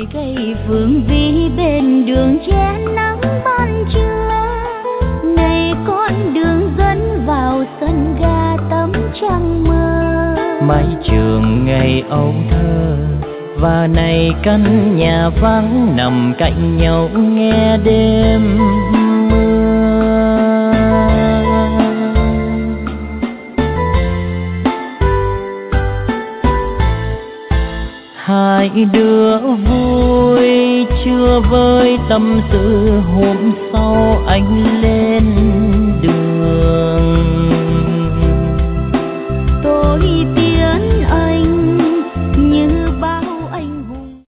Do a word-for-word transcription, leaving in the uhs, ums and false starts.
cây phượng vi bên đường che nắng ban trưa. Này con đường dẫn vào sân ga tấm trăng mơ. Mái trường ngày âu thơ và này căn nhà vắng nằm cạnh nhau nghe đêm hai đứa vui chưa với tâm sự hôm sau anh lên